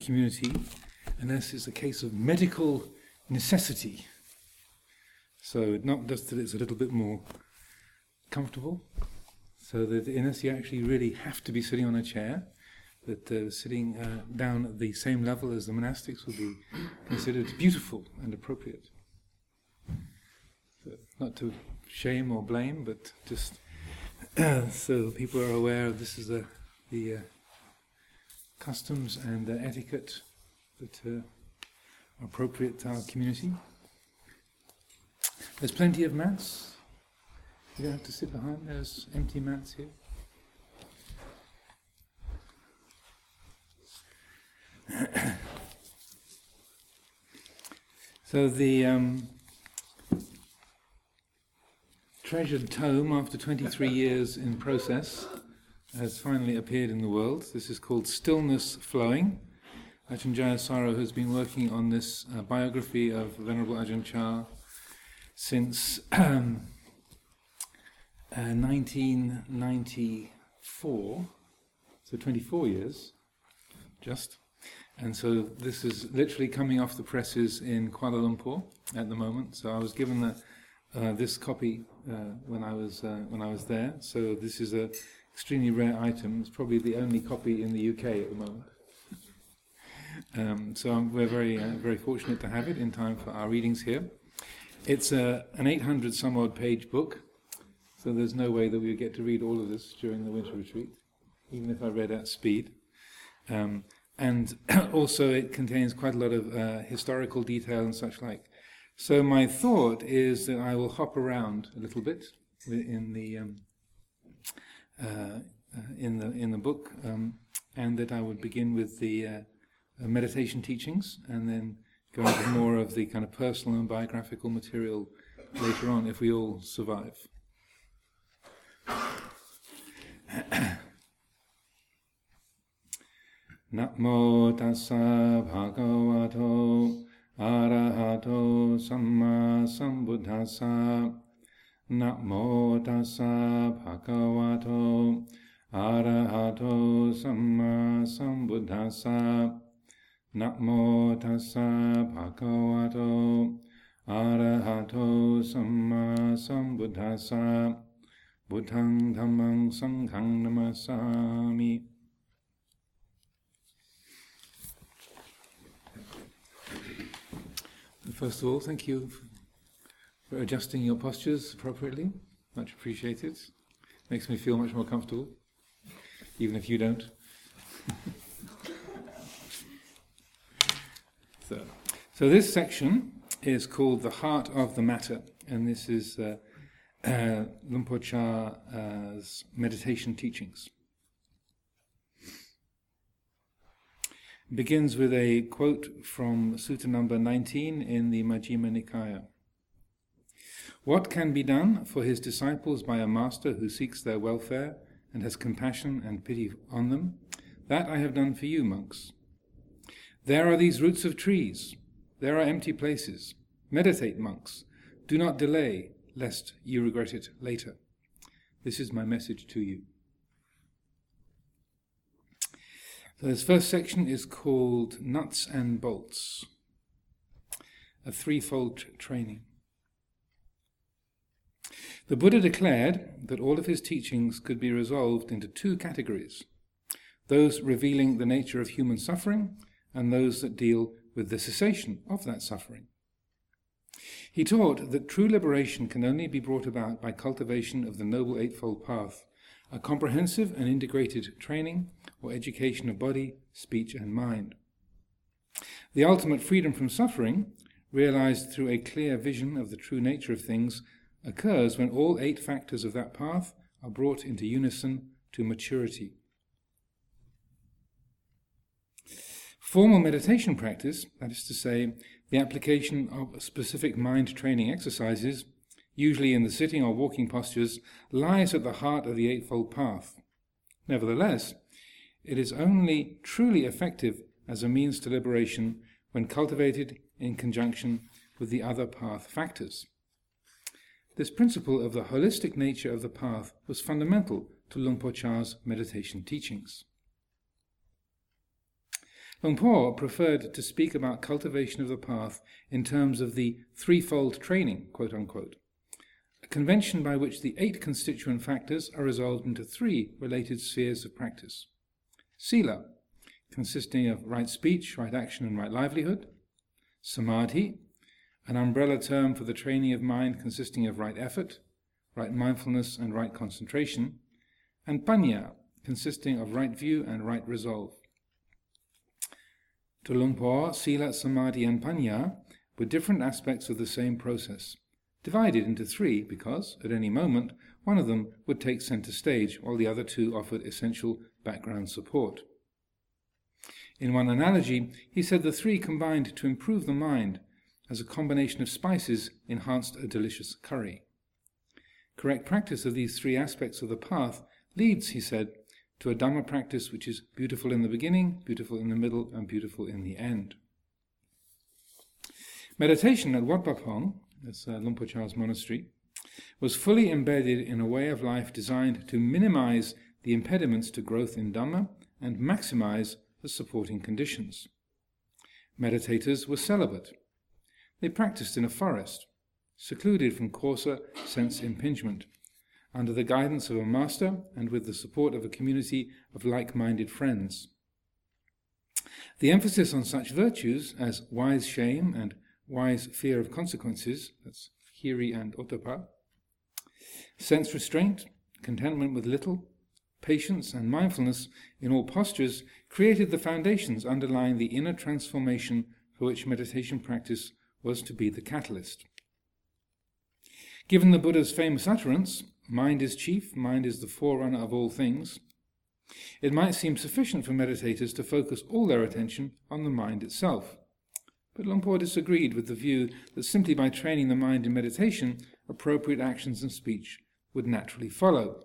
community unless it's a case of medical necessity. So not just that it's a little bit more comfortable, so that unless you actually really have to be sitting on a chair, that sitting down at the same level as the monastics would be considered beautiful and appropriate. So not to shame or blame, but just so people are aware of this is the customs and the etiquette that are appropriate to our community. There's plenty of mats. You don't have to sit behind. There's empty mats here. So the treasured tome, after 23 years in process, has finally appeared in the world. This is called Stillness Flowing. Ajahn Jayasaro has been working on this biography of Venerable Ajahn Chah since 1994, so 24 years, just. And so this is literally coming off the presses in Kuala Lumpur at the moment. So I was given this copy when I was there. So this is a extremely rare item. It's probably the only copy in the UK at the moment. So we're very fortunate to have it in time for our readings here. It's an 800 some odd page book, so there's no way that we would get to read all of this during the winter retreat, even if I read at speed. And also it contains quite a lot of historical detail and such like. So my thought is that I will hop around a little bit in the book, and that I would begin with the meditation teachings, and then go into more of the kind of personal and biographical material later on, if we all survive. Namo tassa bhagavato arahato samma sambuddhassa. Namo tassa bhagavato arahato samma sambuddhassa. Namo tassa bhagavato arahato samma sambuddhassa. Buddhang dhammang sanghang namasami. First of all, thank you for adjusting your postures appropriately. Much appreciated. Makes me feel much more comfortable, even if you don't. So this section is called The Heart of the Matter, and this is Lumpur Cha's meditation teachings. It begins with a quote from Sutta number 19 in the Majjhima Nikaya. What can be done for his disciples by a master who seeks their welfare and has compassion and pity on them? That I have done for you, monks. There are these roots of trees. There are empty places. Meditate, monks. Do not delay, lest you regret it later. This is my message to you. So this first section is called Nuts and Bolts, a threefold training. The Buddha declared that all of his teachings could be resolved into two categories, those revealing the nature of human suffering and those that deal with the cessation of that suffering. He taught that true liberation can only be brought about by cultivation of the Noble Eightfold Path, a comprehensive and integrated training or education of body, speech and mind. The ultimate freedom from suffering, realized through a clear vision of the true nature of things, occurs when all 8 factors of that path are brought into unison to maturity. Formal meditation practice, that is to say, the application of specific mind training exercises, usually in the sitting or walking postures, lies at the heart of the Eightfold Path. Nevertheless, it is only truly effective as a means to liberation when cultivated in conjunction with the other path factors. This principle of the holistic nature of the path was fundamental to Lumpur Cha's meditation teachings. Luang Por preferred to speak about cultivation of the path in terms of the threefold training, quote unquote, a convention by which the 8 constituent factors are resolved into 3 related spheres of practice. Sila, consisting of right speech, right action, and right livelihood. Samadhi, an umbrella term for the training of mind consisting of right effort, right mindfulness, and right concentration. And Panya, consisting of right view and right resolve. To Luang Por, Sila, Samadhi, and Panya were different aspects of the same process, divided into 3 because, at any moment, one of them would take center stage, while the other 2 offered essential background support. In one analogy, he said the 3 combined to improve the mind, as a combination of spices enhanced a delicious curry. Correct practice of these 3 aspects of the path leads, he said, to a Dhamma practice which is beautiful in the beginning, beautiful in the middle, and beautiful in the end. Meditation at Wat Pah Pong, that's Luang Por Chah's monastery, was fully embedded in a way of life designed to minimize the impediments to growth in Dhamma and maximize the supporting conditions. Meditators were celibate. They practiced in a forest, secluded from coarser sense impingement, under the guidance of a master and with the support of a community of like-minded friends. The emphasis on such virtues as wise shame and wise fear of consequences, that's hiri and ottappa, sense restraint, contentment with little, patience and mindfulness in all postures created the foundations underlying the inner transformation for which meditation practice was to be the catalyst. Given the Buddha's famous utterance, "Mind is chief, mind is the forerunner of all things," it might seem sufficient for meditators to focus all their attention on the mind itself. But Luang Por disagreed with the view that simply by training the mind in meditation, appropriate actions and speech would naturally follow.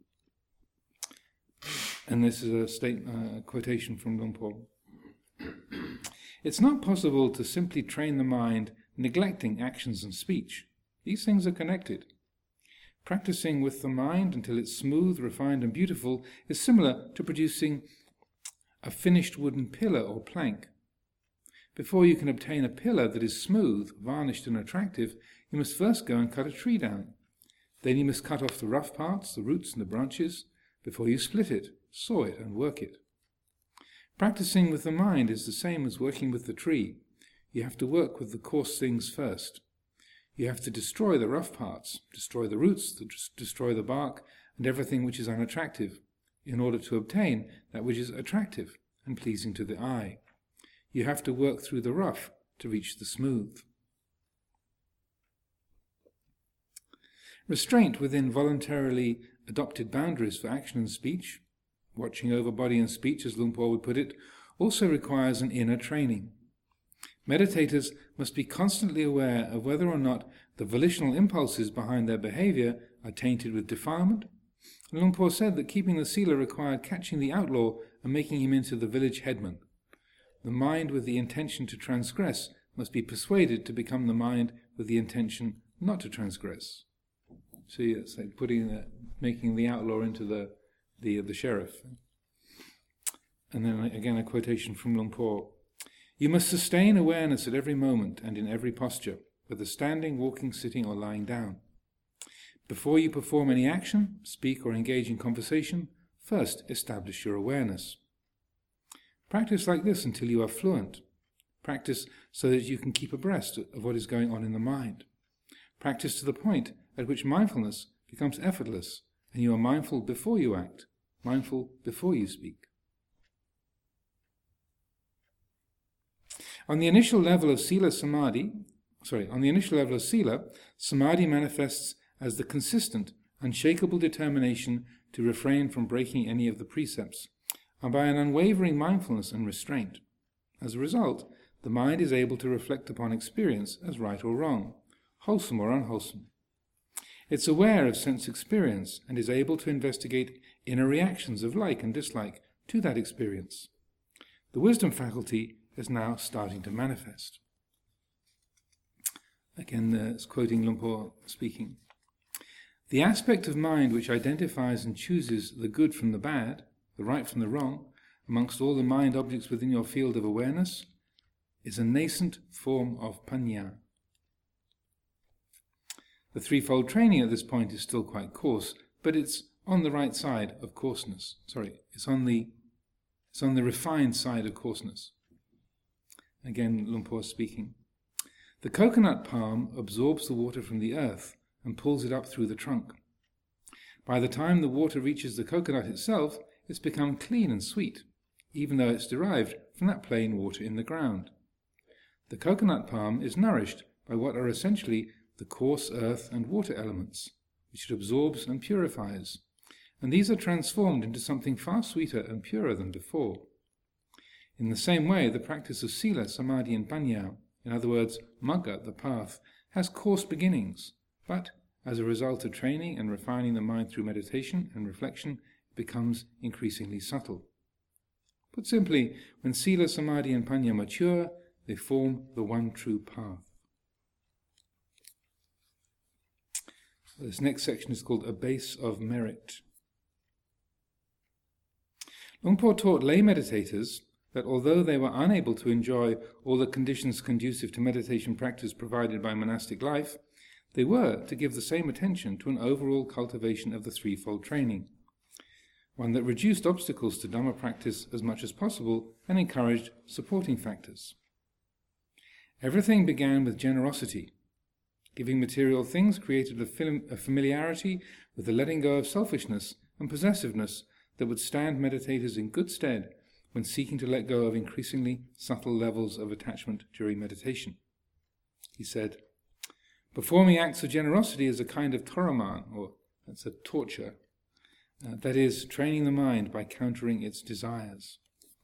And this is a quotation from Luang Por. It's not possible to simply train the mind neglecting actions and speech. These things are connected. Practicing with the mind until it's smooth, refined, and beautiful is similar to producing a finished wooden pillar or plank. Before you can obtain a pillar that is smooth, varnished, and attractive, you must first go and cut a tree down. Then you must cut off the rough parts, the roots and the branches, before you split it, saw it, and work it. Practicing with the mind is the same as working with the tree. You have to work with the coarse things first. You have to destroy the rough parts, destroy the roots, destroy the bark, and everything which is unattractive, in order to obtain that which is attractive and pleasing to the eye. You have to work through the rough to reach the smooth. Restraint within voluntarily adopted boundaries for action and speech, watching over body and speech, as Luang Por would put it, also requires an inner training. Meditators must be constantly aware of whether or not the volitional impulses behind their behavior are tainted with defilement. Luang Por said that keeping the sila required catching the outlaw and making him into the village headman. The mind with the intention to transgress must be persuaded to become the mind with the intention not to transgress. See, it's like making the outlaw into the sheriff. And then again a quotation from Luang Por. You must sustain awareness at every moment and in every posture, whether standing, walking, sitting, or lying down. Before you perform any action, speak, or engage in conversation, first establish your awareness. Practice like this until you are fluent. Practice so that you can keep abreast of what is going on in the mind. Practice to the point at which mindfulness becomes effortless, and you are mindful before you act, mindful before you speak. On the initial level of Sila, Samadhi manifests as the consistent, unshakable determination to refrain from breaking any of the precepts, and by an unwavering mindfulness and restraint. As a result, the mind is able to reflect upon experience as right or wrong, wholesome or unwholesome. It's aware of sense experience and is able to investigate inner reactions of like and dislike to that experience. The wisdom faculty is now starting to manifest. Again, it's quoting Luang Por speaking. The aspect of mind which identifies and chooses the good from the bad, the right from the wrong, amongst all the mind objects within your field of awareness, is a nascent form of panya. The threefold training at this point is still quite coarse, but it's on the right side of coarseness. It's on the refined side of coarseness. Again, Luang Por speaking. The coconut palm absorbs the water from the earth and pulls it up through the trunk. By the time the water reaches the coconut itself, it's become clean and sweet, even though it's derived from that plain water in the ground. The coconut palm is nourished by what are essentially the coarse earth and water elements, which it absorbs and purifies, and these are transformed into something far sweeter and purer than before. In the same way, the practice of sila, samadhi and panya, in other words, magga, the path, has coarse beginnings, but as a result of training and refining the mind through meditation and reflection, it becomes increasingly subtle. Put simply, when sila, samadhi and panya mature, they form the one true path. This next section is called A Base of Merit. Luang Por taught lay meditators that although they were unable to enjoy all the conditions conducive to meditation practice provided by monastic life, they were to give the same attention to an overall cultivation of the threefold training, one that reduced obstacles to Dhamma practice as much as possible and encouraged supporting factors. Everything began with generosity. Giving material things created a familiarity with the letting go of selfishness and possessiveness that would stand meditators in good stead when seeking to let go of increasingly subtle levels of attachment during meditation. He said, performing acts of generosity is a kind of thoraman, or that's a torture, that is, training the mind by countering its desires.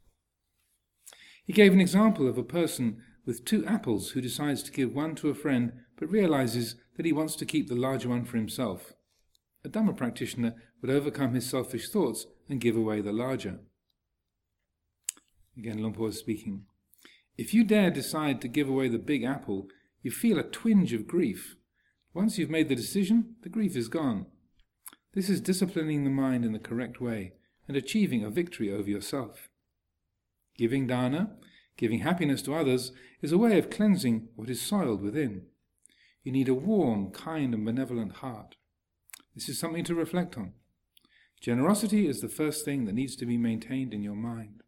He gave an example of a person with 2 apples who decides to give one to a friend but realizes that he wants to keep the larger one for himself. A Dhamma practitioner would overcome his selfish thoughts and give away the larger. Again, Luang Por is speaking. If you dare decide to give away the big apple, you feel a twinge of grief. Once you've made the decision, the grief is gone. This is disciplining the mind in the correct way and achieving a victory over yourself. Giving dana, giving happiness to others, is a way of cleansing what is soiled within. You need a warm, kind and benevolent heart. This is something to reflect on. Generosity is the first thing that needs to be maintained in your mind.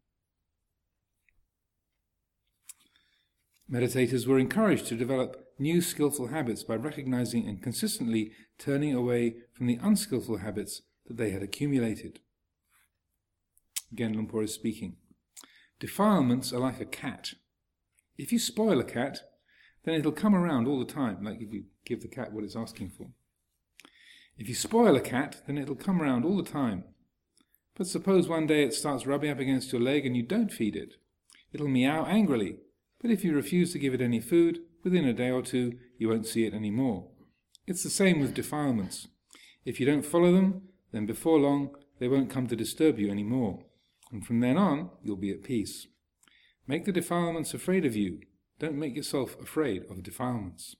Meditators were encouraged to develop new skillful habits by recognizing and consistently turning away from the unskillful habits that they had accumulated. Again, Luang Por is speaking. Defilements are like a cat. If you spoil a cat, then it'll come around all the time, like if you give the cat what it's asking for. If you spoil a cat, then it'll come around all the time. But suppose one day it starts rubbing up against your leg and you don't feed it. It'll meow angrily, but if you refuse to give it any food, within a day or 2 you won't see it anymore. It's the same with defilements. If you don't follow them, then before long they won't come to disturb you anymore. And from then on, you'll be at peace. Make the defilements afraid of you. Don't make yourself afraid of defilements.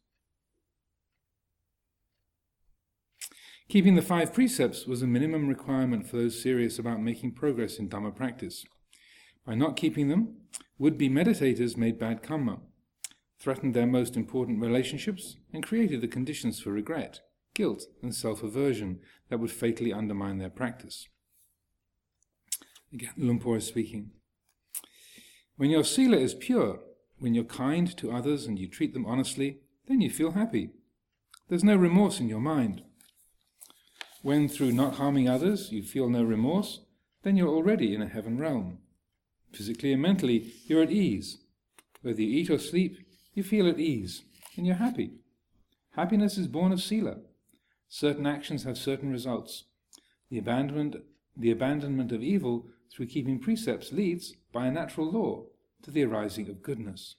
Keeping the 5 precepts was a minimum requirement for those serious about making progress in Dhamma practice. By not keeping them, would-be meditators made bad karma, threatened their most important relationships, and created the conditions for regret, guilt, and self-aversion that would fatally undermine their practice. Again, Luang Por is speaking. When your sila is pure, when you're kind to others and you treat them honestly, then you feel happy. There's no remorse in your mind. When through not harming others you feel no remorse, then you're already in a heaven realm. Physically and mentally, you're at ease. Whether you eat or sleep, you feel at ease, and you're happy. Happiness is born of sila. Certain actions have certain results. The abandonment of evil through keeping precepts leads, by a natural law, to the arising of goodness.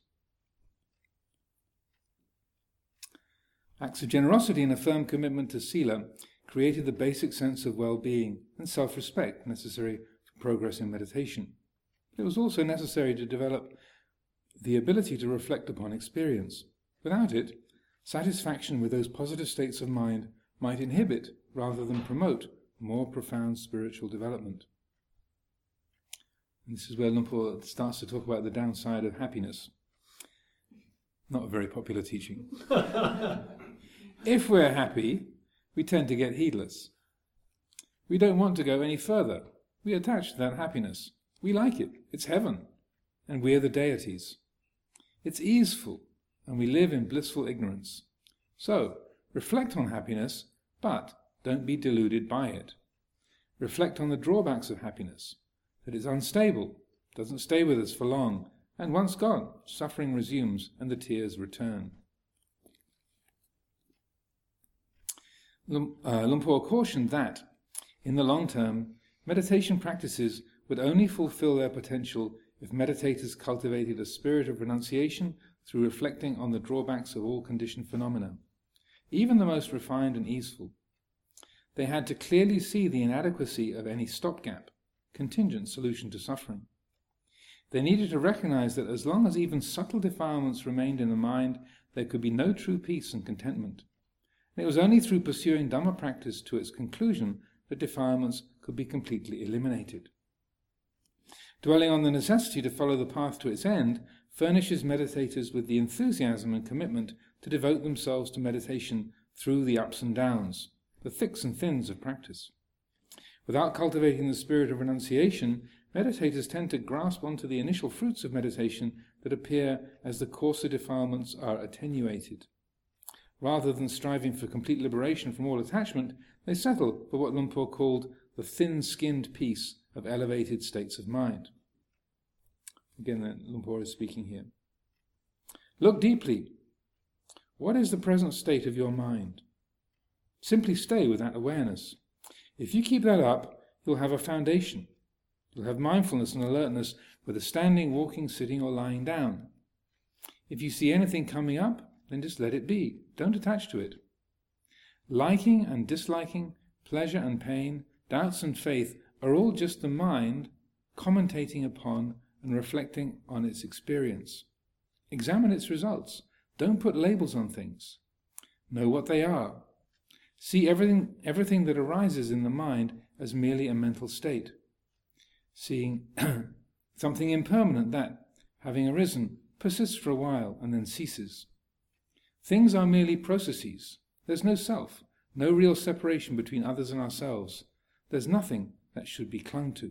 Acts of generosity and a firm commitment to sila created the basic sense of well-being and self-respect necessary for progress in meditation. It was also necessary to develop the ability to reflect upon experience. Without it, satisfaction with those positive states of mind might inhibit rather than promote more profound spiritual development. And this is where Lumpur starts to talk about the downside of happiness. Not a very popular teaching. If we're happy, we tend to get heedless. We don't want to go any further. We attach to that happiness. We like it. It's heaven. And we're the deities. It's easeful, and we live in blissful ignorance. So, reflect on happiness, but don't be deluded by it. Reflect on the drawbacks of happiness, that it's unstable, doesn't stay with us for long, and once gone, suffering resumes and the tears return. Lumpur cautioned that, in the long term, meditation practices would only fulfill their potential if meditators cultivated a spirit of renunciation through reflecting on the drawbacks of all conditioned phenomena, even the most refined and easeful. They had to clearly see the inadequacy of any stopgap, contingent solution to suffering. They needed to recognize that as long as even subtle defilements remained in the mind, there could be no true peace and contentment. And it was only through pursuing Dhamma practice to its conclusion that defilements could be completely eliminated. Dwelling on the necessity to follow the path to its end furnishes meditators with the enthusiasm and commitment to devote themselves to meditation through the ups and downs, the thicks and thins of practice. Without cultivating the spirit of renunciation, meditators tend to grasp onto the initial fruits of meditation that appear as the coarser defilements are attenuated. Rather than striving for complete liberation from all attachment, they settle for what Lumpur called the thin-skinned peace of elevated states of mind. Again, Lumpur is speaking here. Look deeply. What is the present state of your mind? Simply stay with that awareness. If you keep that up, you'll have a foundation. You'll have mindfulness and alertness, whether standing, walking, sitting, or lying down. If you see anything coming up, then just let it be. Don't attach to it. Liking and disliking, pleasure and pain, doubts and faith are all just the mind commentating upon and reflecting on its experience. Examine its results. Don't put labels on things. Know what they are. See everything that arises in the mind as merely a mental state. Seeing something impermanent that, having arisen, persists for a while and then ceases. Things are merely processes. There's no self, no real separation between others and ourselves. There's nothing that should be clung to.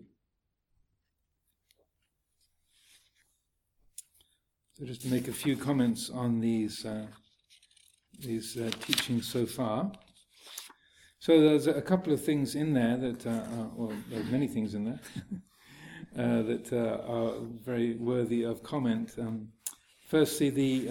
So just to make a few comments on these teachings so far. So there's a couple of things in there that, well, there's many things in there that are very worthy of comment. Firstly,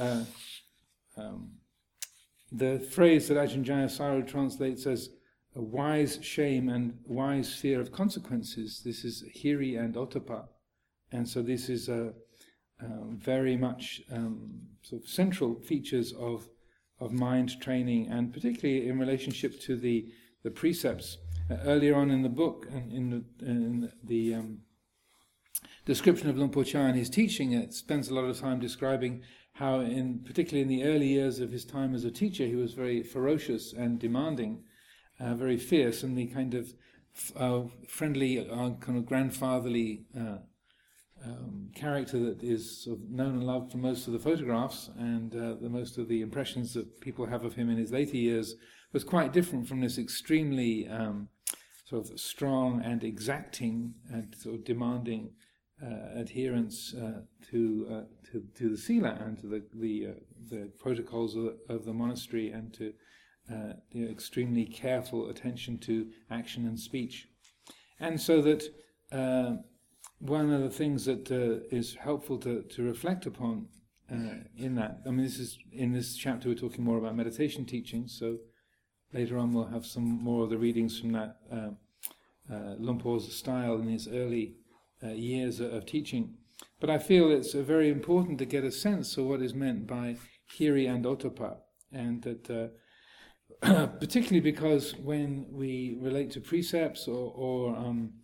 the phrase that Ajahn Jayasaro translates as a wise shame and wise fear of consequences. This is hiri and ottappa, and so this is very much sort of central features of mind training, and particularly in relationship to the precepts. Earlier on in the book, in the description of Lumpur Cha and his teaching, it spends a lot of time describing how, particularly in the early years of his time as a teacher, he was very ferocious and demanding, very fierce, and the kind of friendly, kind of grandfatherly character that is sort of known and loved from most of the photographs and the most of the impressions that people have of him in his later years was quite different from this extremely sort of strong and exacting and sort of demanding adherence to the sila and to the protocols of the monastery, and to extremely careful attention to action and speech. And so that one of the things that is helpful to reflect upon in that, I mean, in this chapter we're talking more about meditation teachings, so later on we'll have some more of the readings from that Lumpur's style in his early years of teaching. But I feel it's very important to get a sense of what is meant by hiri and ottappa, and that particularly because when we relate to precepts or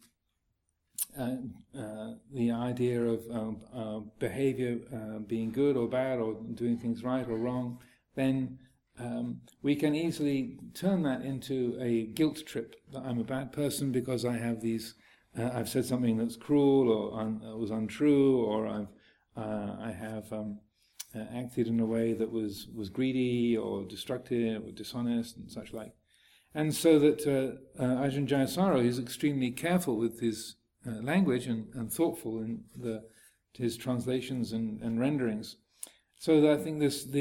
the idea of behavior being good or bad, or doing things right or wrong, then we can easily turn that into a guilt trip, that I'm a bad person because I have these I've said something that's cruel or was untrue, or I have acted in a way that was greedy or destructive or dishonest and such like. And so that Ajahn Jayasaro is extremely careful with his language and thoughtful in his translations and renderings. So that I think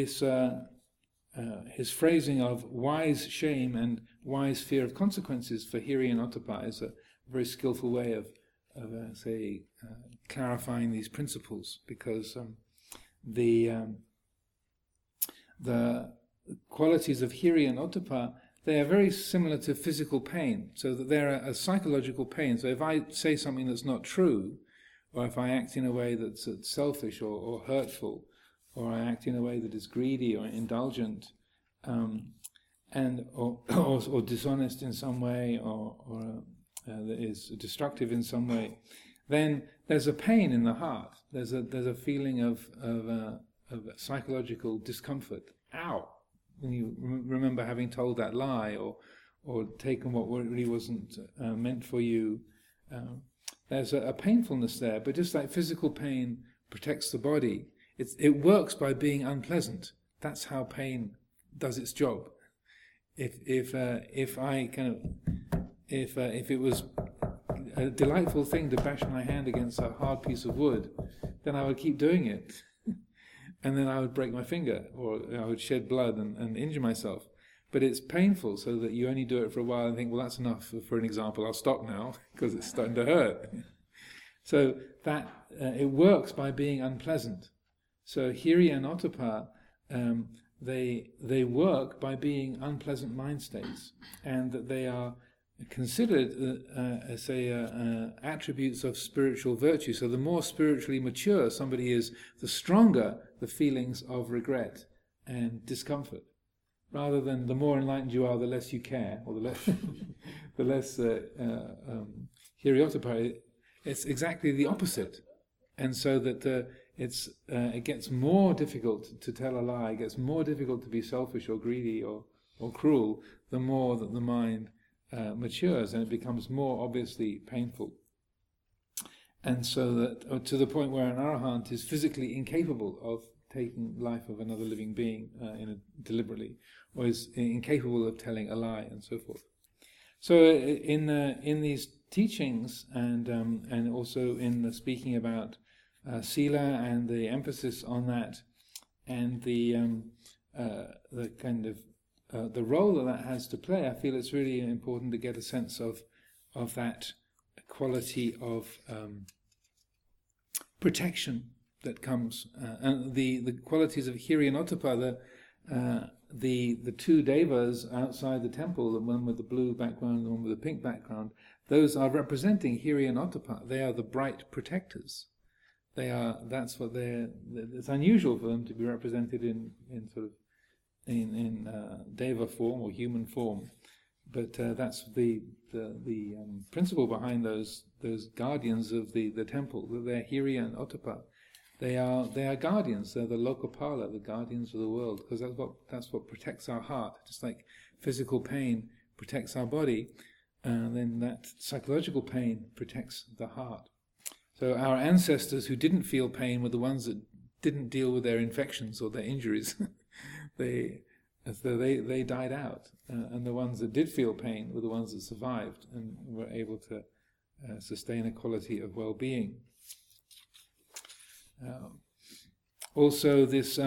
his phrasing of wise shame and wise fear of consequences for Hiri and Ottappa is a very skillful way of clarifying these principles, because the qualities of Hiri and Ottappa, they are very similar to physical pain, so that they're a psychological pain. So if I say something that's not true, or if I act in a way that's selfish or hurtful, or I act in a way that is greedy or indulgent, or dishonest in some way, or that is destructive in some way, then there's a pain in the heart. There's a feeling of psychological discomfort. Ow! When you remember having told that lie, or taken what really wasn't meant for you, there's a painfulness there. But just like physical pain protects the body, it works by being unpleasant. That's how pain does its job. If it was a delightful thing to bash my hand against a hard piece of wood, then I would keep doing it, and then I would break my finger, or I would shed blood and injure myself. But it's painful, so that you only do it for a while and think, well, that's enough for an example. I'll stop now because it's starting to hurt. So that it works by being unpleasant. So Hiri and Ottappa, they work by being unpleasant mind states, and that they are considered as attributes of spiritual virtue. So the more spiritually mature somebody is, the stronger the feelings of regret and discomfort. Rather than the more enlightened you are, the less you care, or the less Hiri Ottappa. It's exactly the opposite, and so that it gets more difficult to tell a lie. It gets more difficult to be selfish or greedy or cruel the more that the mind matures, and it becomes more obviously painful. And so that to the point where an arahant is physically incapable of taking life of another living being deliberately, or is incapable of telling a lie, and so forth. So in these teachings, and also in the speaking about sila and the emphasis on that, and the kind of the role that has to play, I feel it's really important to get a sense of that quality of protection that comes, and the qualities of Hiri and Ottappa. The two devas outside the temple, the one with the blue background and the one with the pink background, those are representing Hiri and Ottappa. They are the bright protectors. That's what they're. It's unusual for them to be represented in deva form or human form, but that's the principle behind those guardians of the temple. That they're Hiri and Ottappa. They are guardians. They're the Lokapala, the guardians of the world, because that's what protects our heart. Just like physical pain protects our body, then that psychological pain protects the heart. So our ancestors who didn't feel pain were the ones that didn't deal with their infections or their injuries. They died out, and the ones that did feel pain were the ones that survived and were able to sustain a quality of well-being. Also, this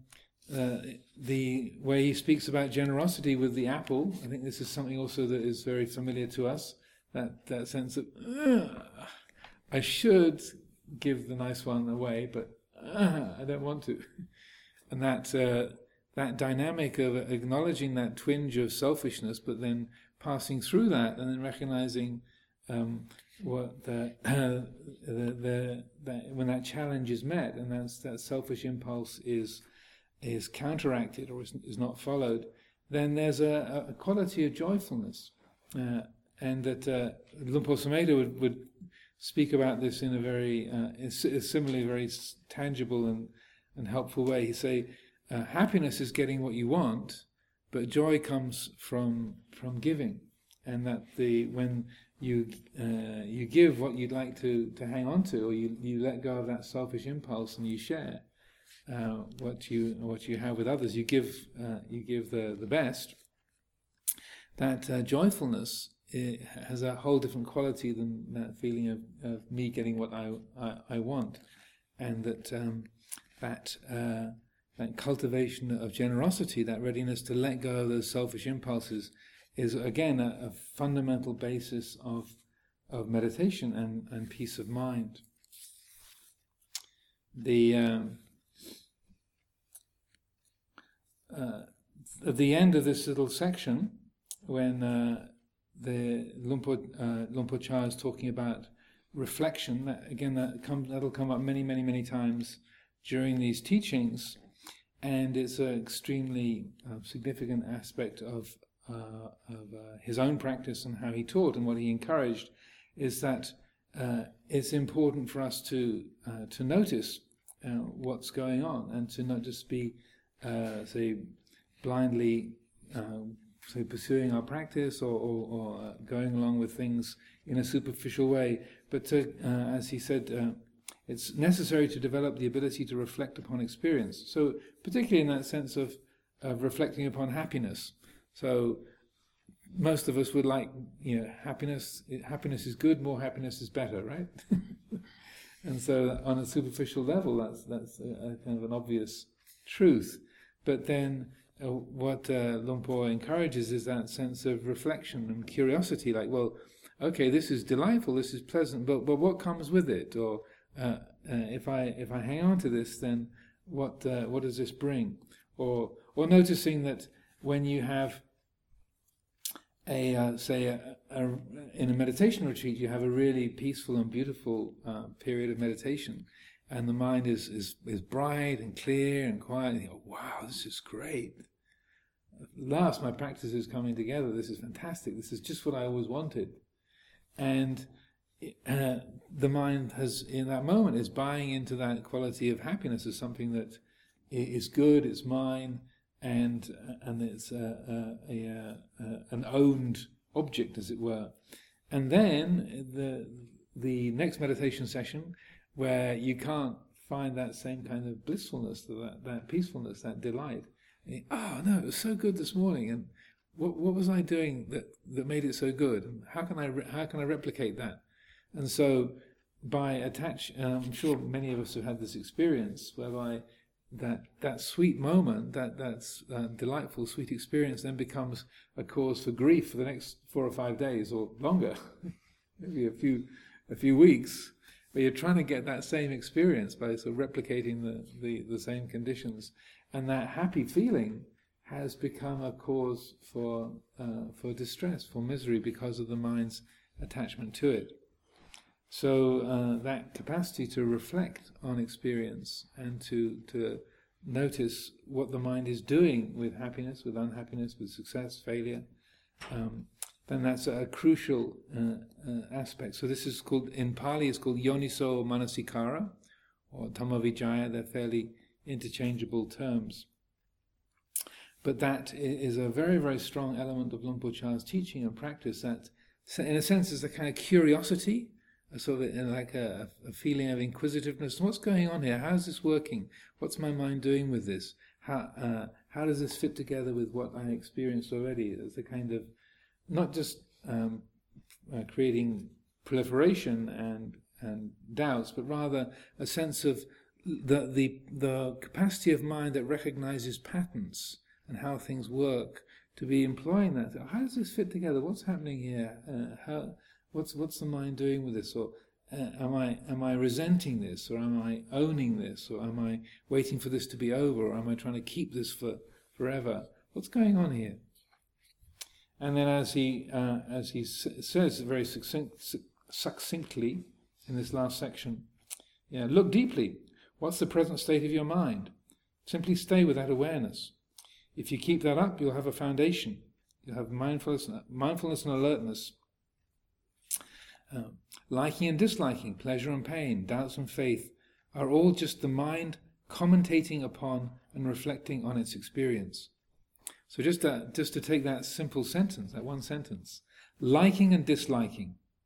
the way he speaks about generosity with the apple, I think this is something also that is very familiar to us. That sense of I should give the nice one away, but I don't want to, and that dynamic of acknowledging that twinge of selfishness, but then passing through that and then recognizing what when that challenge is met, and that selfish impulse is counteracted or is not followed, then there's a quality of joyfulness, and that Lumpur Sumedho would speak about this in a very similarly very tangible and helpful way. He say, happiness is getting what you want, but joy comes from giving, and that when you give what you'd like to hang on to, or you let go of that selfish impulse and you share what you have with others. You give the best. That joyfulness, it has a whole different quality than that feeling of me getting what I want, and that cultivation of generosity, that readiness to let go of those selfish impulses, is again a fundamental basis of meditation and peace of mind. At the end of this little section, when the Lumpur Cha is talking about reflection, that'll come up many times during these teachings, and it's an extremely significant aspect of his own practice and how he taught and what he encouraged, is that it's important for us to notice what's going on, and to not just be blindly pursuing our practice or going along with things in a superficial way, but to, as he said, it's necessary to develop the ability to reflect upon experience. So particularly in that sense of reflecting upon happiness. So most of us would like, happiness. Happiness is good. More happiness is better, right? And so on a superficial level, that's a kind of an obvious truth. But then what Lumpur encourages is that sense of reflection and curiosity, like, well, okay, this is delightful, this is pleasant, but what comes with it? Or if I hang on to this, then what does this bring? Or noticing that when you have in a meditation retreat, you have a really peaceful and beautiful period of meditation, and the mind is bright and clear and quiet, and you go, wow, this is great. At last, my practice is coming together. This is fantastic. This is just what I always wanted. And the mind has, in that moment, is buying into that quality of happiness as something that is good, it's mine, and it's an owned object, as it were. And then the next meditation session, where you can't find that same kind of blissfulness, that peacefulness, that delight. Oh no, it was so good this morning, and what was I doing that made it so good? And how can I replicate that? And so I'm sure many of us have had this experience whereby that sweet moment, that delightful sweet experience, then becomes a cause for grief for the next 4 or 5 days or longer, maybe a few weeks. But you're trying to get that same experience by sort of replicating the same conditions, and that happy feeling has become a cause for distress, for misery, because of the mind's attachment to it. So that capacity to reflect on experience and to notice what the mind is doing with happiness, with unhappiness, with success, failure, then that's a crucial aspect. So this is called, in Pali, it's called Yoniso Manasikara, or Dhammavicaya. They're fairly interchangeable terms. But that is a very, very strong element of Lumpur Cha's teaching and practice, that, in a sense, is a kind of curiosity, a sort of like a feeling of inquisitiveness. What's going on here? How's this working? What's my mind doing with this? How does this fit together with what I experienced already? There's a kind of, not just creating proliferation and doubts, but rather a sense of the capacity of mind that recognizes patterns and how things work, to be employing that. How does this fit together? What's happening here? What's the mind doing with this? Or am I resenting this, or am I owning this, or am I waiting for this to be over, or am I trying to keep this for forever? What's going on here? And then, as he says very succinctly in this last section, look deeply. What's the present state of your mind? Simply stay with that awareness. If you keep that up, you'll have a foundation. You'll have mindfulness and alertness. Liking and disliking, pleasure and pain, doubts and faith, are all just the mind commentating upon and reflecting on its experience. So just to take that simple sentence, that one sentence, liking and disliking,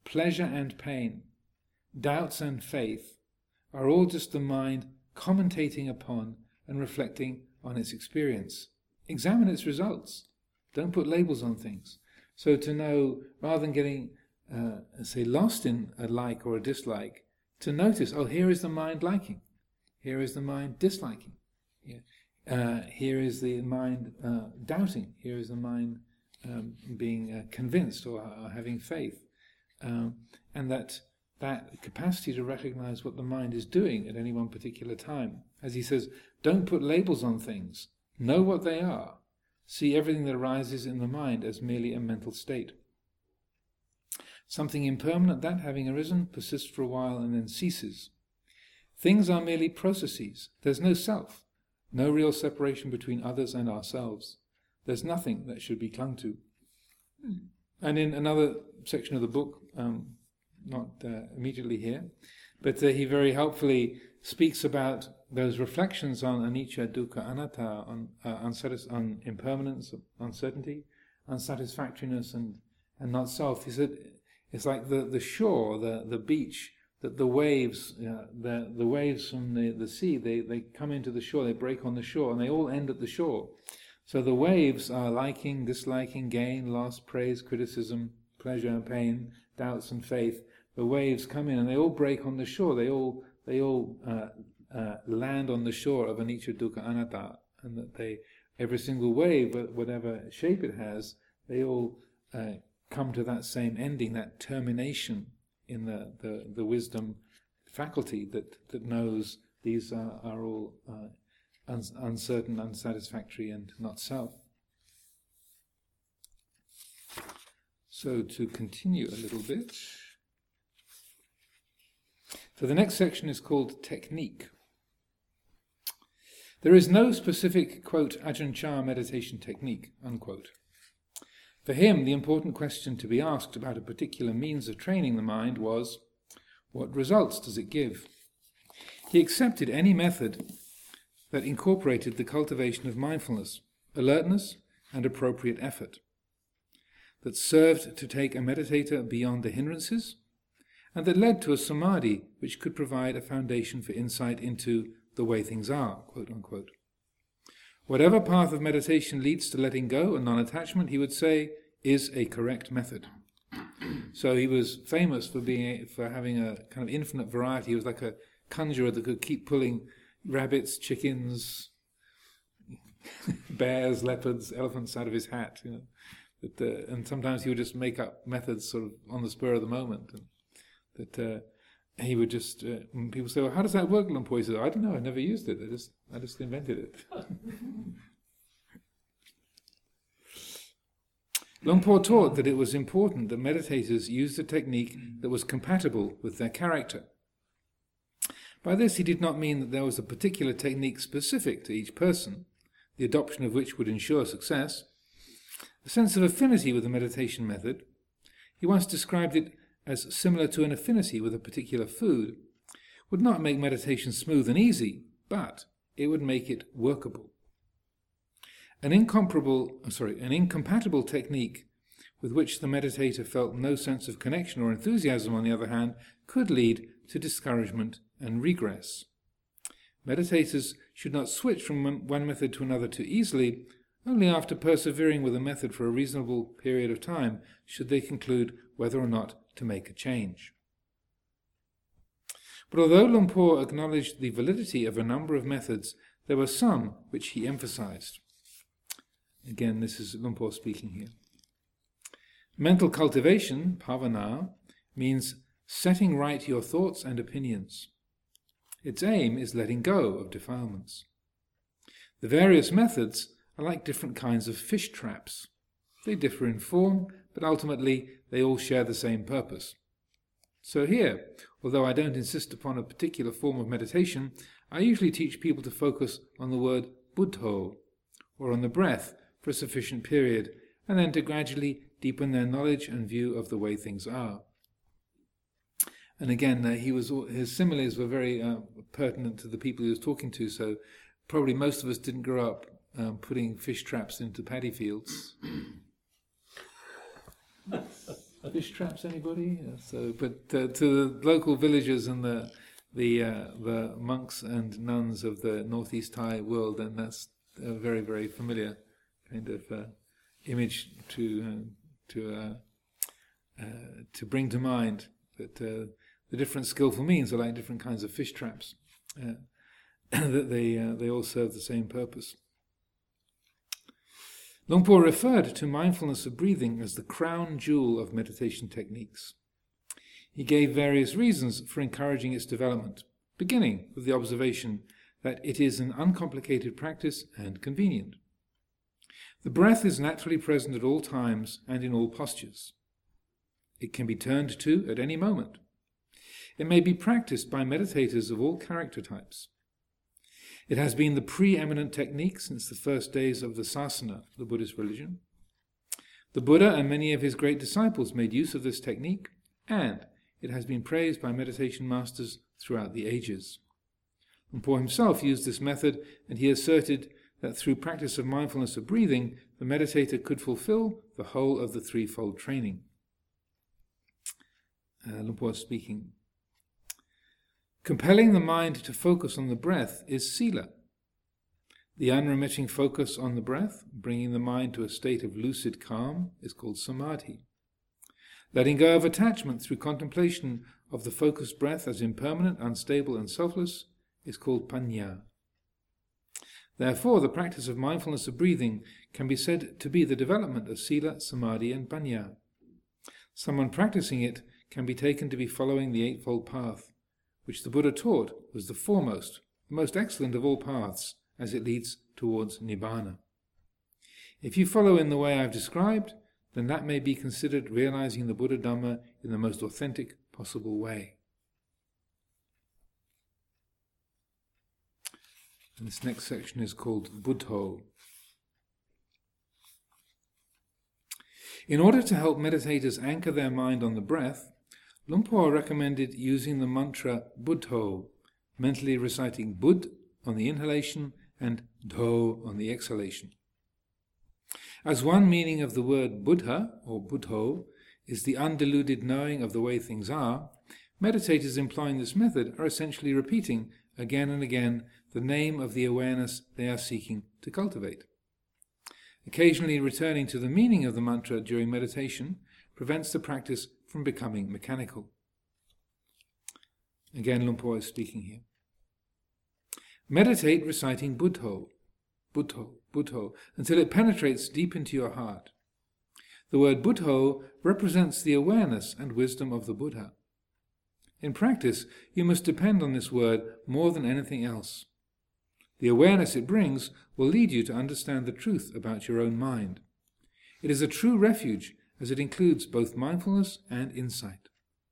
pleasure and pain, doubts and faith are all just the mind commentating upon and reflecting on its experience. Examine its results. Don't put labels on things. So to know, rather than getting, say, lost in a like or a dislike, to notice, oh, here is the mind liking. Here is the mind disliking. Here is the mind doubting. Here is the mind being convinced or having faith. And that capacity to recognize what the mind is doing at any one particular time. As he says, don't put labels on things. Know what they are. See everything that arises in the mind as merely a mental state. Something impermanent that, having arisen, persists for a while and then ceases. Things are merely processes. There's no self, no real separation between others and ourselves. There's nothing that should be clung to. And in another section of the book, not immediately here, but he very helpfully speaks about those reflections on anicca, dukkha, anatta, on impermanence, uncertainty, unsatisfactoriness, and not self. He said it's like the shore, the beach, that the waves, the waves from the sea, they come into the shore, they break on the shore, and they all end at the shore. So the waves are liking, disliking, gain, loss, praise, criticism, pleasure and pain, doubts and faith. The waves come in and they all break on the shore. They all land on the shore of anicca, dukkha, anatta, and that every single wave, whatever shape it has, they all come to that same ending, that termination in the wisdom faculty that knows these are all uncertain, unsatisfactory, and not self. So to continue a little bit. So the next section is called Technique. There is no specific, quote, Ajahn Chah meditation technique, unquote. For him, the important question to be asked about a particular means of training the mind was, what results does it give? He accepted any method that incorporated the cultivation of mindfulness, alertness, and appropriate effort, that served to take a meditator beyond the hindrances, and that led to a samadhi which could provide a foundation for insight into the way things are, quote unquote. Whatever path of meditation leads to letting go and non-attachment, he would say, is a correct method. So he was famous for having a kind of infinite variety. He was like a conjurer that could keep pulling rabbits, chickens, bears, leopards, elephants out of his hat. And sometimes he would just make up methods sort of on the spur of the moment. And that he would just, when people say, well, how does that work, Luang Por? He said, I don't know, I never used it, I just invented it. Luang Por taught that it was important that meditators used a technique that was compatible with their character. By this he did not mean that there was a particular technique specific to each person, the adoption of which would ensure success. A sense of affinity with the meditation method, he once described it as similar to an affinity with a particular food, would not make meditation smooth and easy, but it would make it workable. An incompatible technique with which the meditator felt no sense of connection or enthusiasm, on the other hand, could lead to discouragement and regress. Meditators should not switch from one method to another too easily. Only after persevering with a method for a reasonable period of time should they conclude whether or not to make a change. But although Luang Por acknowledged the validity of a number of methods, there were some which he emphasized. Again, this is Luang Por speaking here. Mental cultivation, bhavana, means setting right your thoughts and opinions. Its aim is letting go of defilements. The various methods are like different kinds of fish traps. They differ in form, but ultimately they all share the same purpose. So here, although I don't insist upon a particular form of meditation, I usually teach people to focus on the word buddho, or on the breath, for a sufficient period, and then to gradually deepen their knowledge and view of the way things are. And again, his similes were very pertinent to the people he was talking to, so probably most of us didn't grow up putting fish traps into paddy fields. Fish traps, anybody? But to the local villagers and the monks and nuns of the northeast Thai world, then that's a very, very familiar kind of image to bring to mind that the different skillful means are like different kinds of fish traps, that they all serve the same purpose. Luang Por referred to mindfulness of breathing as the crown jewel of meditation techniques. He gave various reasons for encouraging its development, beginning with the observation that it is an uncomplicated practice and convenient. The breath is naturally present at all times and in all postures. It can be turned to at any moment. It may be practiced by meditators of all character types. It has been the preeminent technique since the first days of the Sasana, the Buddhist religion. The Buddha and many of his great disciples made use of this technique, and it has been praised by meditation masters throughout the ages. Luang Por himself used this method, and he asserted that through practice of mindfulness of breathing, the meditator could fulfill the whole of the threefold training. Luang Por speaking. Compelling the mind to focus on the breath is sila. The unremitting focus on the breath, bringing the mind to a state of lucid calm, is called samadhi. Letting go of attachment through contemplation of the focused breath as impermanent, unstable and selfless is called panya. Therefore, the practice of mindfulness of breathing can be said to be the development of sila, samadhi and panya. Someone practicing it can be taken to be following the Eightfold Path, which the Buddha taught was the foremost, the most excellent of all paths, as it leads towards Nibbana. If you follow in the way I've described, then that may be considered realizing the Buddha Dhamma in the most authentic possible way. And this next section is called Buddho. In order to help meditators anchor their mind on the breath, Luang Por recommended using the mantra Buddho, mentally reciting Bud on the inhalation and Dho on the exhalation. As one meaning of the word Buddha, or Buddho, is the undiluted knowing of the way things are, meditators employing this method are essentially repeating again and again the name of the awareness they are seeking to cultivate. Occasionally returning to the meaning of the mantra during meditation prevents the practice from becoming mechanical. Again, Luang Por is speaking here. Meditate reciting Buddho, Buddho, Buddho, until it penetrates deep into your heart. The word Buddho represents the awareness and wisdom of the Buddha. In practice, you must depend on this word more than anything else. The awareness it brings will lead you to understand the truth about your own mind. It is a true refuge, as it includes both mindfulness and insight.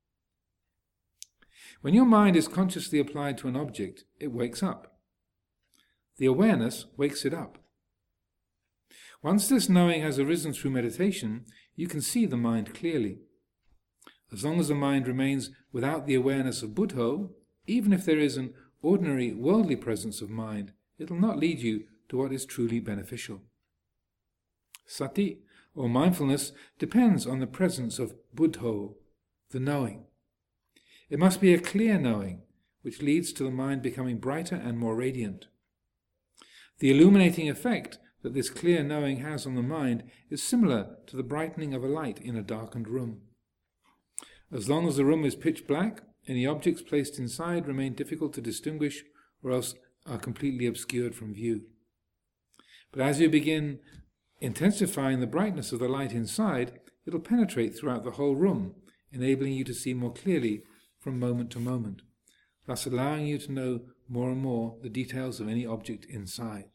When your mind is consciously applied to an object, it wakes up. The awareness wakes it up. Once this knowing has arisen through meditation, you can see the mind clearly. As long as the mind remains without the awareness of Buddho, even if there is an ordinary worldly presence of mind, it will not lead you to what is truly beneficial. Sati, or mindfulness, depends on the presence of Buddho, the knowing. It must be a clear knowing, which leads to the mind becoming brighter and more radiant. The illuminating effect that this clear knowing has on the mind is similar to the brightening of a light in a darkened room. As long as the room is pitch black, any objects placed inside remain difficult to distinguish or else are completely obscured from view. But as you begin intensifying the brightness of the light inside, it will penetrate throughout the whole room, enabling you to see more clearly from moment to moment, thus allowing you to know more and more the details of any object inside.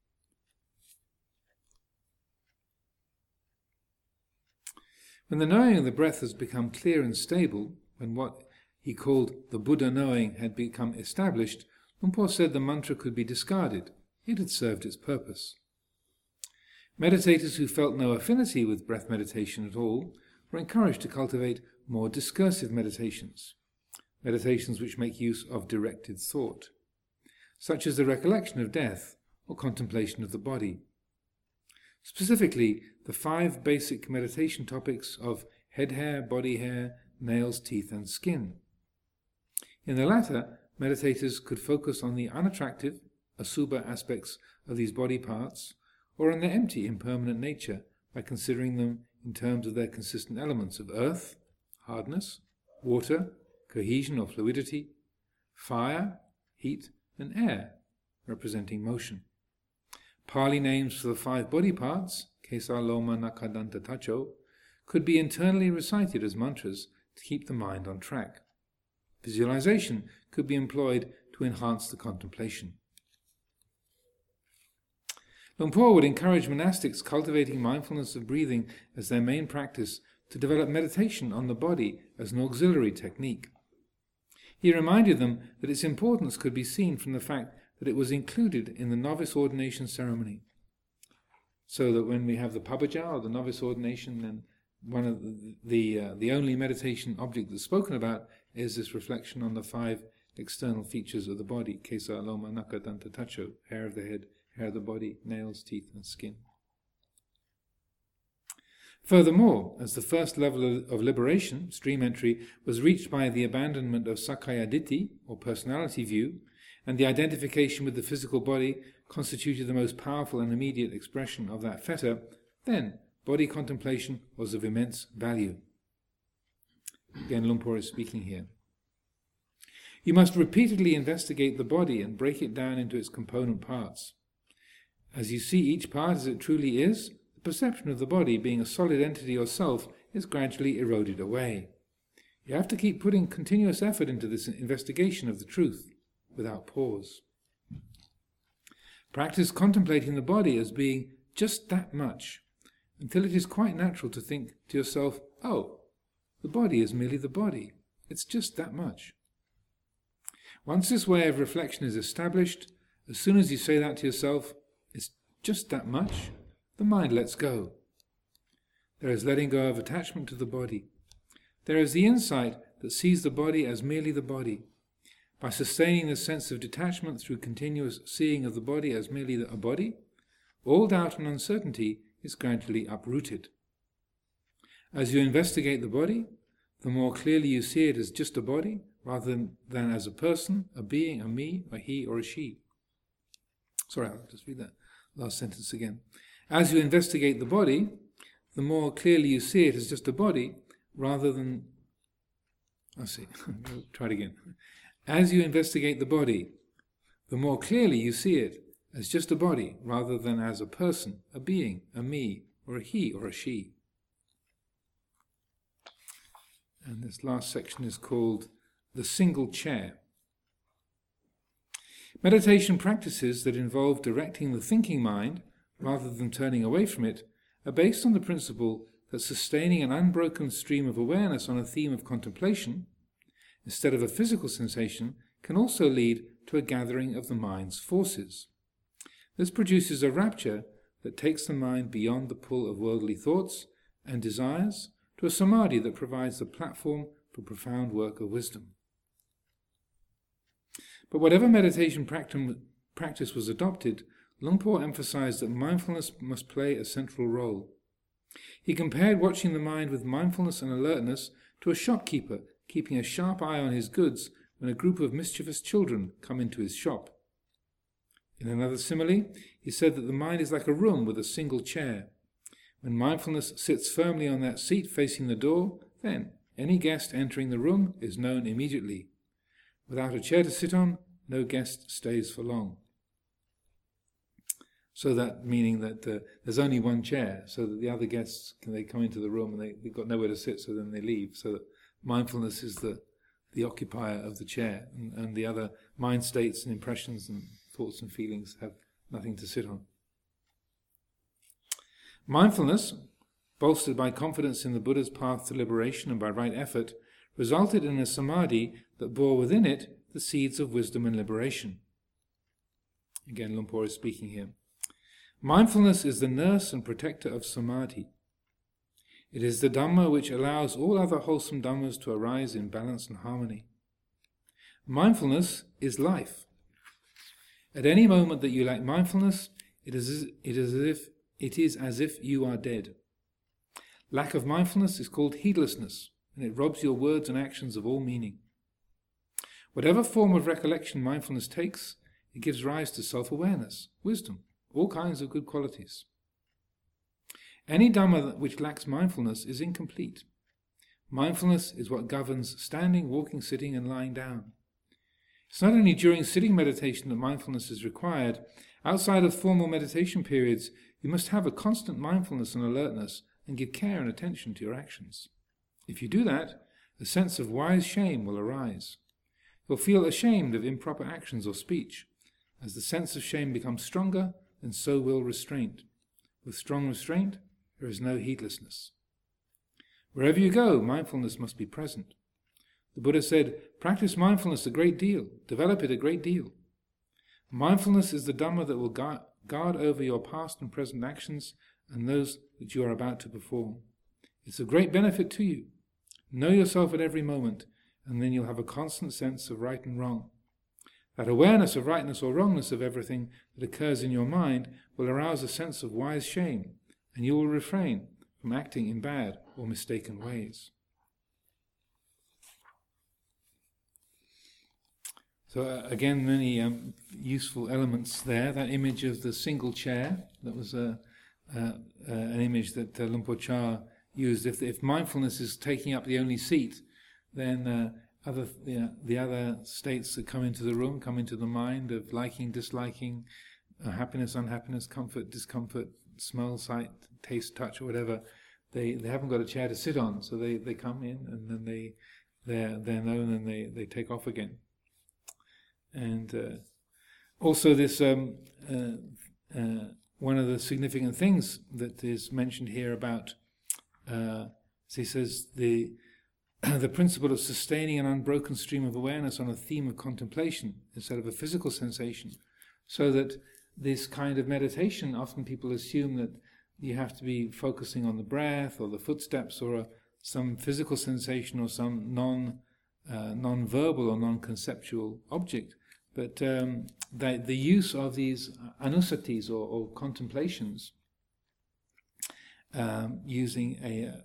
When the knowing of the breath has become clear and stable, when what he called the Buddha knowing had become established, Luang Por said the mantra could be discarded. It had served its purpose. Meditators who felt no affinity with breath meditation at all were encouraged to cultivate more discursive meditations, meditations which make use of directed thought, such as the recollection of death or contemplation of the body. Specifically, the 5 basic meditation topics of head hair, body hair, nails, teeth, and skin. In the latter, meditators could focus on the unattractive, asubha aspects of these body parts, or on their empty, impermanent nature by considering them in terms of their consistent elements of earth, hardness, water, cohesion or fluidity, fire, heat, and air, representing motion. Pali names for the 5 body parts, Kesa, Loma, Naka, Danta, Tacho, could be internally recited as mantras to keep the mind on track. Visualization could be employed to enhance the contemplation. Luang Por would encourage monastics cultivating mindfulness of breathing as their main practice to develop meditation on the body as an auxiliary technique. He reminded them that its importance could be seen from the fact that it was included in the novice ordination ceremony. So that when we have the pabaja, or the novice ordination, then one of the only meditation object that's spoken about is this reflection on the 5 external features of the body: Kesa, Loma, Naka, Danta, Tacho, hair of the head, hair of the body, nails, teeth, and skin. Furthermore, as the first level of liberation, stream entry, was reached by the abandonment of Sakkaya Ditthi, or personality view, and the identification with the physical body constituted the most powerful and immediate expression of that fetter, then body contemplation was of immense value. Again, Luang Por is speaking here. You must repeatedly investigate the body and break it down into its component parts. As you see each part as it truly is, the perception of the body being a solid entity or self is gradually eroded away. You have to keep putting continuous effort into this investigation of the truth, without pause. Practice contemplating the body as being just that much, until it is quite natural to think to yourself, oh, the body is merely the body. It's just that much. Once this way of reflection is established, as soon as you say that to yourself, it's just that much, the mind lets go. There is letting go of attachment to the body. There is the insight that sees the body as merely the body. By sustaining the sense of detachment through continuous seeing of the body as merely a body, all doubt and uncertainty is gradually uprooted. As you investigate the body, the more clearly you see it as just a body, rather than as a person, a being, a me, a he, or a she. Sorry, I'll just read that last sentence again. As you investigate the body, the more clearly you see it as just a body, rather than... Try it again. As you investigate the body, the more clearly you see it as just a body, rather than as a person, a being, a me, or a he, or a she. And this last section is called the single chair. Meditation practices that involve directing the thinking mind, rather than turning away from it, are based on the principle that sustaining an unbroken stream of awareness on a theme of contemplation, instead of a physical sensation, can also lead to a gathering of the mind's forces. This produces a rapture that takes the mind beyond the pull of worldly thoughts and desires to a samadhi that provides the platform for profound work of wisdom. But whatever meditation practice was adopted, Luang Por emphasized that mindfulness must play a central role. He compared watching the mind with mindfulness and alertness to a shopkeeper keeping a sharp eye on his goods when a group of mischievous children come into his shop. In another simile, he said that the mind is like a room with a single chair. When mindfulness sits firmly on that seat facing the door, then any guest entering the room is known immediately. Without a chair to sit on, no guest stays for long. So that meaning that there's only one chair, so that the other guests, they come into the room and they've got nowhere to sit, so then they leave. So that mindfulness is the occupier of the chair, and the other mind states and impressions and thoughts and feelings have nothing to sit on. Mindfulness, bolstered by confidence in the Buddha's path to liberation and by right effort, resulted in a samadhi that bore within it the seeds of wisdom and liberation. Again, Luang Por is speaking here. Mindfulness is the nurse and protector of samadhi. It is the Dhamma which allows all other wholesome Dhammas to arise in balance and harmony. Mindfulness is life. At any moment that you lack mindfulness, it is as if you are dead. Lack of mindfulness is called heedlessness, and it robs your words and actions of all meaning. Whatever form of recollection mindfulness takes, it gives rise to self-awareness, wisdom, all kinds of good qualities. Any Dhamma which lacks mindfulness is incomplete. Mindfulness is what governs standing, walking, sitting, and lying down. It's not only during sitting meditation that mindfulness is required. Outside of formal meditation periods, you must have a constant mindfulness and alertness and give care and attention to your actions. If you do that, a sense of wise shame will arise. You'll feel ashamed of improper actions or speech. As the sense of shame becomes stronger, then so will restraint. With strong restraint, there is no heedlessness. Wherever you go, mindfulness must be present. The Buddha said, practice mindfulness a great deal, develop it a great deal. Mindfulness is the Dhamma that will guard over your past and present actions and those that you are about to perform. It's of great benefit to you. Know yourself at every moment, and then you'll have a constant sense of right and wrong. That awareness of rightness or wrongness of everything that occurs in your mind will arouse a sense of wise shame, and you will refrain from acting in bad or mistaken ways. So again, many useful elements there. That image of the single chair, that was an image that Luang Por Chah used. If mindfulness is taking up the only seat, then the other states that come into the room, come into the mind of liking, disliking, happiness, unhappiness, comfort, discomfort, smell, sight, taste, touch, or whatever, they haven't got a chair to sit on, so they come in and then they're known and they take off again. And also this one of the significant things that is mentioned here about, he says, the principle of sustaining an unbroken stream of awareness on a theme of contemplation instead of a physical sensation, so that this kind of meditation, often people assume that you have to be focusing on the breath or the footsteps or some physical sensation or some non-verbal or non-conceptual object. But the use of these anusatis or contemplations, using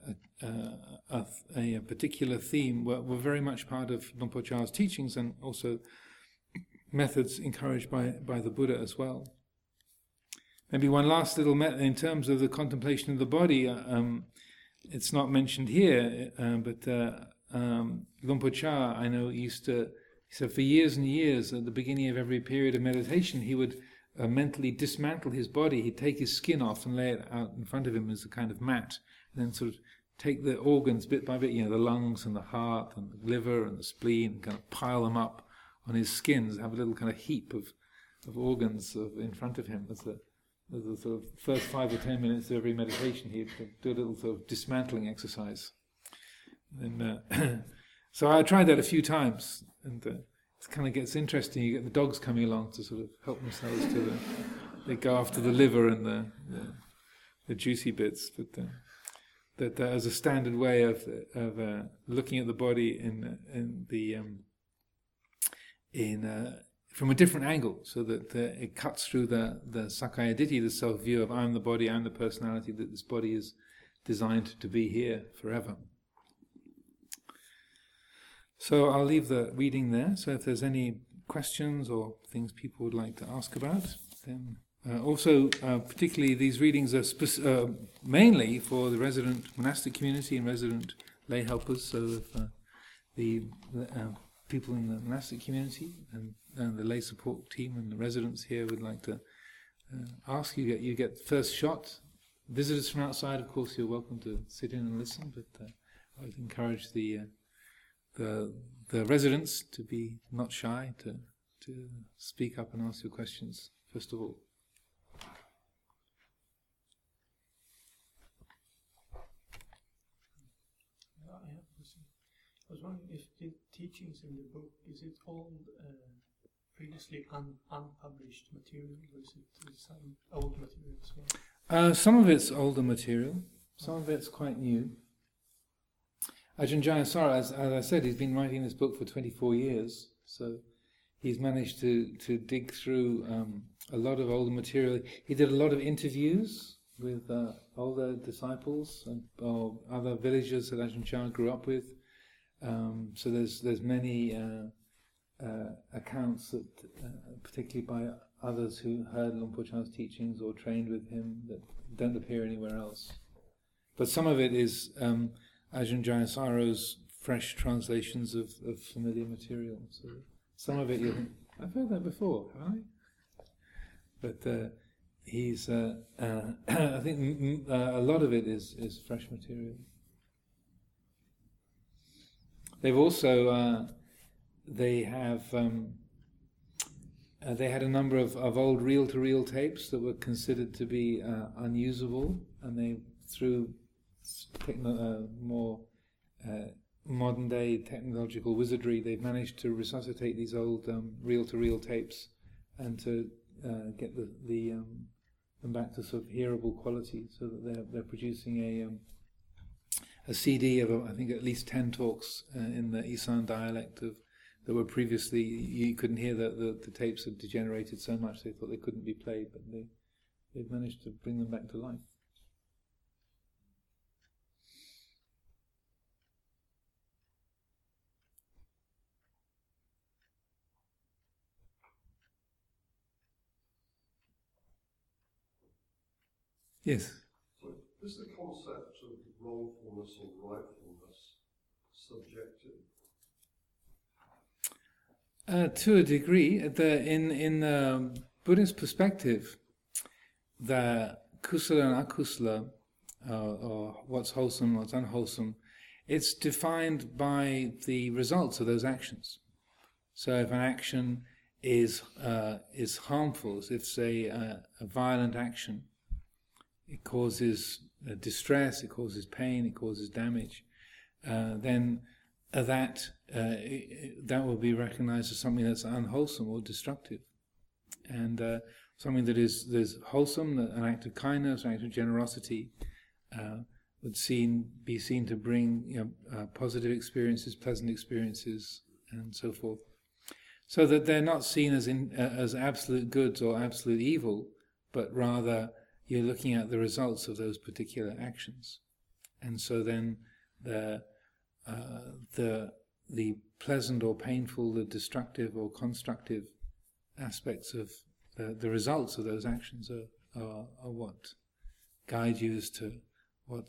a particular theme, were very much part of Luang Por Chah's teachings, and also methods encouraged by the Buddha as well. Maybe one last little in terms of the contemplation of the body. It's not mentioned here, but Luang Por Chah, I know, used to. So for years and years, at the beginning of every period of meditation, he would mentally dismantle his body. He'd take his skin off and lay it out in front of him as a kind of mat, and then sort of take the organs bit by bit, the lungs and the heart and the liver and the spleen, and kind of pile them up on his skins, have a little kind of heap of organs in front of him. As the sort of first 5 or 10 minutes of every meditation, he'd do a little sort of dismantling exercise. And so I tried that a few times. And it kind of gets interesting. You get the dogs coming along to sort of help themselves to they go after the liver and the juicy bits. But that as a standard way of looking at the body from a different angle, so that it cuts through the Sakkaya Ditthi, the self-view of I'm the body, I'm the personality, that this body is designed to be here forever. So I'll leave the reading there. So if there's any questions or things people would like to ask about, then also particularly these readings are mainly for the resident monastic community and resident lay helpers. So if the people in the monastic community and the lay support team and the residents here would like to ask, you get first shot. Visitors from outside, of course, you're welcome to sit in and listen. But I would encourage the residents to be not shy, to speak up and ask your questions, first of all. I have a question. I was wondering if the teachings in the book, is it all previously unpublished material, or is it some old material as well? Some of it's older material, some of it's quite new. Ajahn Jayasara, as I said, he's been writing this book for 24 years, so he's managed to dig through a lot of older material. He did a lot of interviews with older disciples or other villagers that Ajahn Chah grew up with. So there's many accounts that, particularly by others who heard Luang Por Chah's teachings or trained with him, that don't appear anywhere else. But some of it is Ajahn Jayasaro's fresh translations of familiar material. So some of it you think, I've heard that before, haven't I? But he's, I think a lot of it is fresh material. They've also, they had a number of old reel-to-reel tapes that were considered to be unusable, and they, through more modern-day technological wizardry, they've managed to resuscitate these old reel-to-reel tapes and to get them back to sort of hearable quality, so that they're producing a CD of I think at least 10 talks in the Isan dialect that were previously, you couldn't hear, the tapes had degenerated so much they thought they couldn't be played, but they've managed to bring them back to life. Yes? So is the concept of wrongfulness and rightfulness subjective? To a degree, in Buddhist perspective, the kusala and akusala, or what's wholesome, what's unwholesome, it's defined by the results of those actions. So if an action is harmful, if it's a violent action, it causes distress, it causes pain, it causes damage, then that will be recognized as something that's unwholesome or destructive. And something that is wholesome, an act of kindness, an act of generosity, would be seen to bring positive experiences, pleasant experiences, and so forth. So that they're not seen as absolute goods or absolute evil, but rather you're looking at the results of those particular actions. And so then the pleasant or painful, the destructive or constructive aspects of the results of those actions are what guide you as to what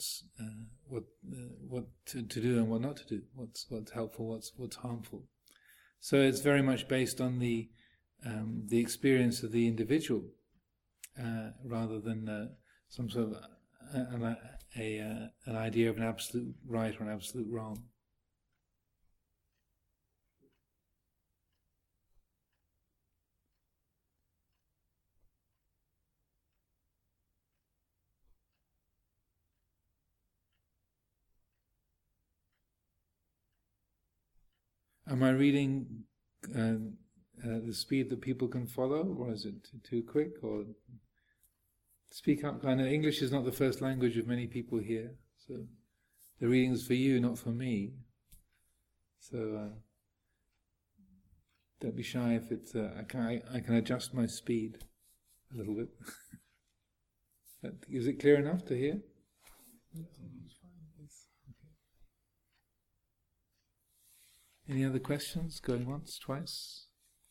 to do and what not to do, what's helpful, what's harmful. So it's very much based on the experience of the individual, rather than some sort of an idea of an absolute right or an absolute wrong. Am I reading the speed that people can follow, or is it too quick? Or speak up. I know English is not the first language of many people here, so the reading is for you, not for me. So don't be shy if it's. I can adjust my speed a little bit. Is it clear enough to hear? Any other questions? Going once, twice?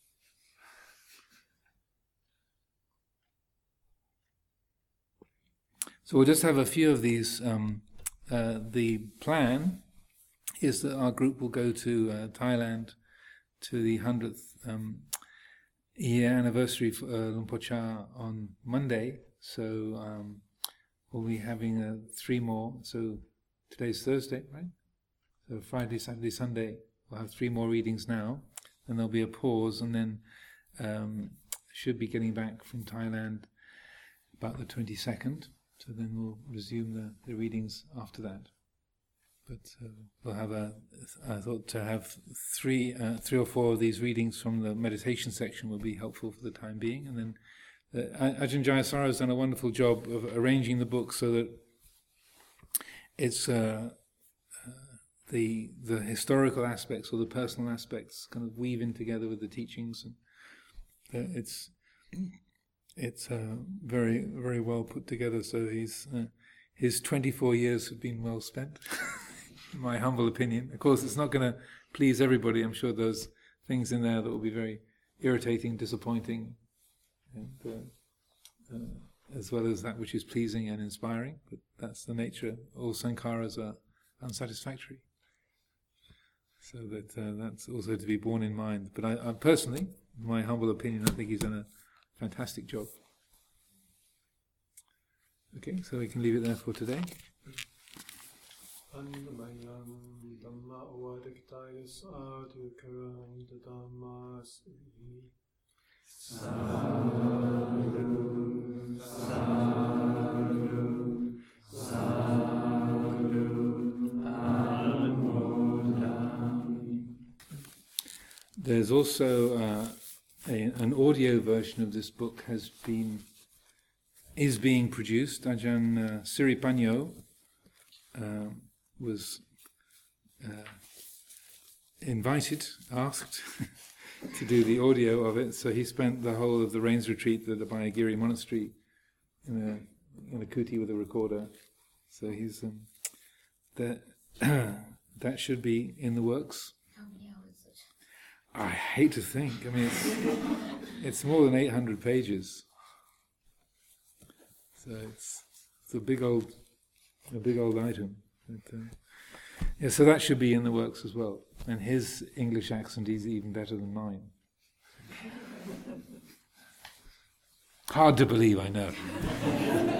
So we'll just have a few of these. The plan is that our group will go to Thailand to the 100th year anniversary for Luang Por Chah on Monday. So we'll be having 3 more. So today's Thursday, right? So Friday, Saturday, Sunday. We'll have 3 more readings now, and there'll be a pause, and then should be getting back from Thailand about the 22nd. So then we'll resume the readings after that. But we'll have I thought to have 3 or 4 of these readings from the meditation section will be helpful for the time being, and then Ajahn Jayasara has done a wonderful job of arranging the book so that it's the historical aspects or the personal aspects kind of weave in together with the teachings, and it's it's very, very well put together. So his 24 years have been well spent, in my humble opinion. Of course, it's not going to please everybody. I'm sure there's things in there that will be very irritating, disappointing, and as well as that which is pleasing and inspiring. But that's the nature. All sankharas are unsatisfactory. So that's also to be borne in mind. But I personally, in my humble opinion, I think he's done a fantastic job. Okay, so we can leave it there for today. Annamayam Dhamma Avadakitaya Sadhu Karang Dhamma Sadhu Sadhu Sadhu Anmodami. There's also an audio version of this book is being produced. Ajahn Siripanyo was asked to do the audio of it. So he spent the whole of the rains retreat at the Bayagiri monastery in a kuti with a recorder. So he's that should be in the works. How many hours is it? I hate to think. I mean, it's more than 800 pages. So it's a big old item. But, yeah, so that should be in the works as well. And his English accent is even better than mine. Hard to believe, I know.